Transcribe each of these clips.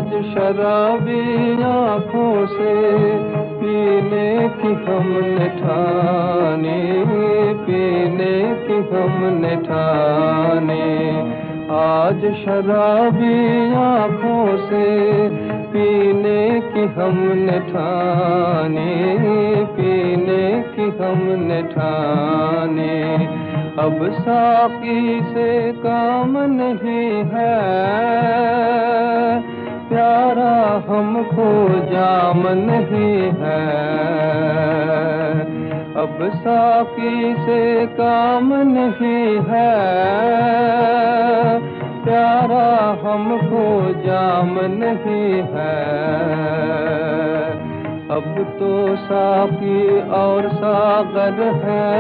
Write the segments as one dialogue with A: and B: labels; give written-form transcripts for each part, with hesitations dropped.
A: आज शराबी आँखों से पीने की हमने ठानी, पीने की हमने ठानी। आज शराबी आँखों से पीने की हमने ठानी, पीने की हमने ठानी। अब साकी से काम नहीं है, प्यारा हमको जाम नहीं है। अब साकी से काम नहीं है, प्यारा हमको जाम नहीं है। अब तो साकी और सागर है,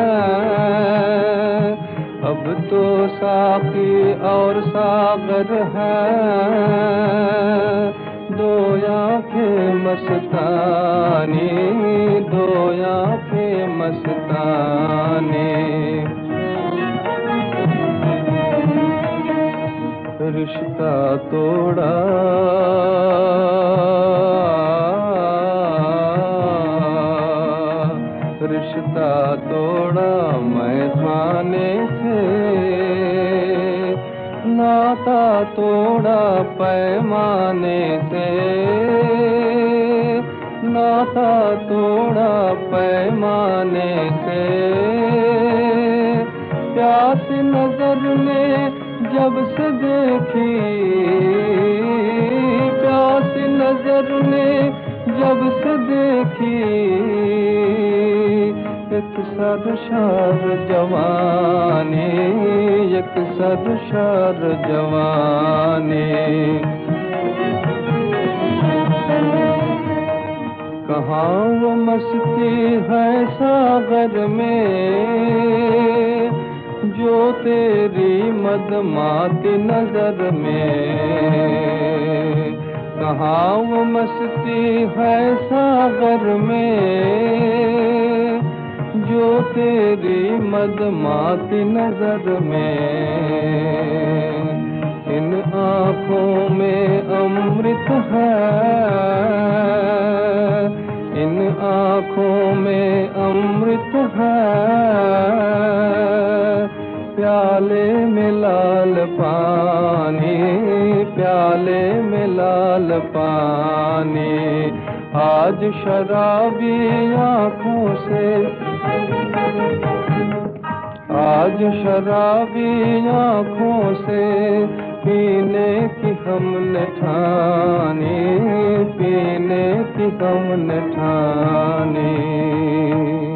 A: अब तो साकी और सागर है। दो आँखें मस्तानी, दो आँखें मस्तानी। रिश्ता तोड़ा रिश्ता तोड़ा मैं खाने से, नाता तोड़ा पैमाने से, नाता तोड़ा पैमाने से। प्यास नजर ने जब से देखी, प्यास नजर ने जब से देखी, एक सरशार जवानी, एक सरशार जवानी। कहाँ वो मस्ती है सागर में, जो तेरी मदमाती नजर में। कहाँ वो मस्ती है सागर में, जो तेरी मदमाती नजर में। इन आँखों में अमृत है, इन आँखों में अमृत है। प्याले में लाल पानी, प्याले में लाल पानी। आज शराबी आँखों से, आज शराबी आँखों से पीने की हमने ठानी, पीने की हमने ठानी।